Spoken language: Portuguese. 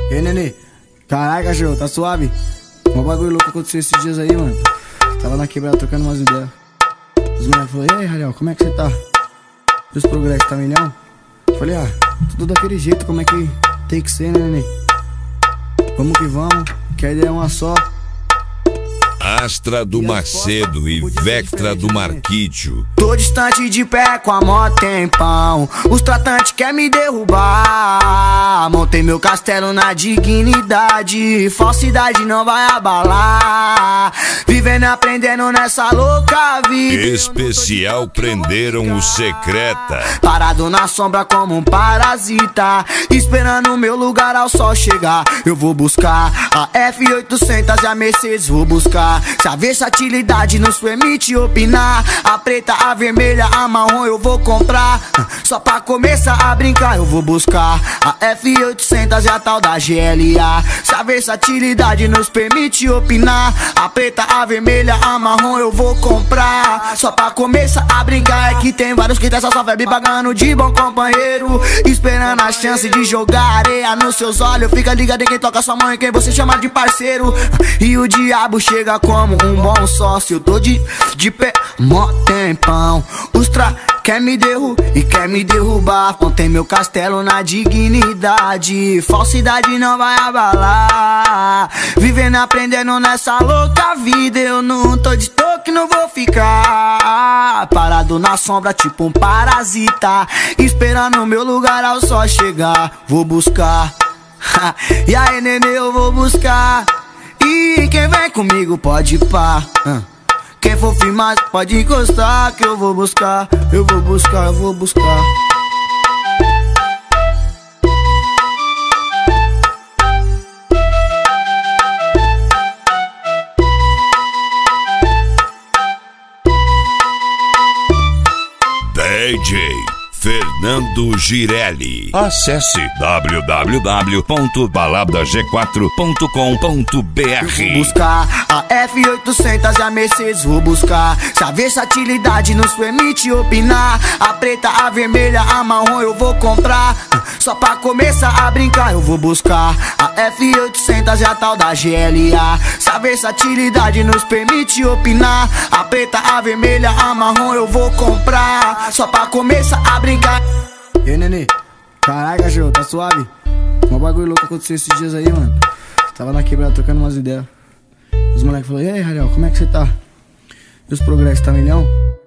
E aí, nenê? Caraca, cachorro, tá suave? Um bagulho louco aconteceu esses dias aí, mano. Tava na quebrada trocando umas ideias. Os moleques falaram: e aí, Ralhão, como é que você tá? E os progressos, tá milhão? Falei: tudo daquele jeito, como é que tem que ser, né, nenê? Vamos que vamos, que a ideia é uma só. Astra do Macedo e Vectra do Marquício. Tô distante de pé com a mó tempão. Os tratantes querem me derrubar. Montei meu castelo na dignidade. Falsidade não vai abalar. Vivendo e aprendendo nessa louca vida. Especial prenderam o Secreta. Parado na sombra como um parasita, esperando o meu lugar ao sol chegar. Eu vou buscar a F800 e a Mercedes vou buscar. Se a versatilidade nos permite opinar, a preta, a vermelha, a marrom eu vou comprar. Só pra começar a brincar eu vou buscar a F800 e a tal da GLA. Se a versatilidade nos permite opinar, a preta, a vermelha, a marrom eu vou comprar. Só pra começar a brincar é que tem vários que tem essa só febre pagando de bom companheiro, esperando a chance de jogar areia nos seus olhos. Fica ligado em quem toca sua mão e quem você chama de parceiro. E o diabo chega como um bom sócio. Eu tô de pé, mó tempão. Os quer me derrubar. Montei meu castelo na dignidade. Falsidade não vai abalar. Vivendo e aprendendo nessa louca vida. Eu não tô de toque, não vou ficar parado na sombra tipo um parasita, esperando o meu lugar ao sol chegar. Vou buscar e aí, nenê, eu vou buscar. E quem vem comigo pode ir pá. Quem for firmar pode encostar, que eu vou buscar, eu vou buscar, eu vou buscar. DJ Fernando Girelli. Acesse www.baladag4.com.br. Vou buscar a F800 e a Mercedes vou buscar. Se a versatilidade nos permite opinar, a preta, a vermelha, a marrom eu vou comprar. Só pra começar a brincar eu vou buscar a F800 e a tal da GLA. Se a versatilidade nos permite opinar, a preta, a vermelha, a marrom eu vou comprar. Só pra começar a brincar. E aí, nenê? Caraca, cachorro, tá suave? Um bagulho louco aconteceu esses dias aí, mano. Tava na quebrada trocando umas ideias. Os moleques falaram: e aí, Ralhão, como é que você tá? E os progressos, tá milhão?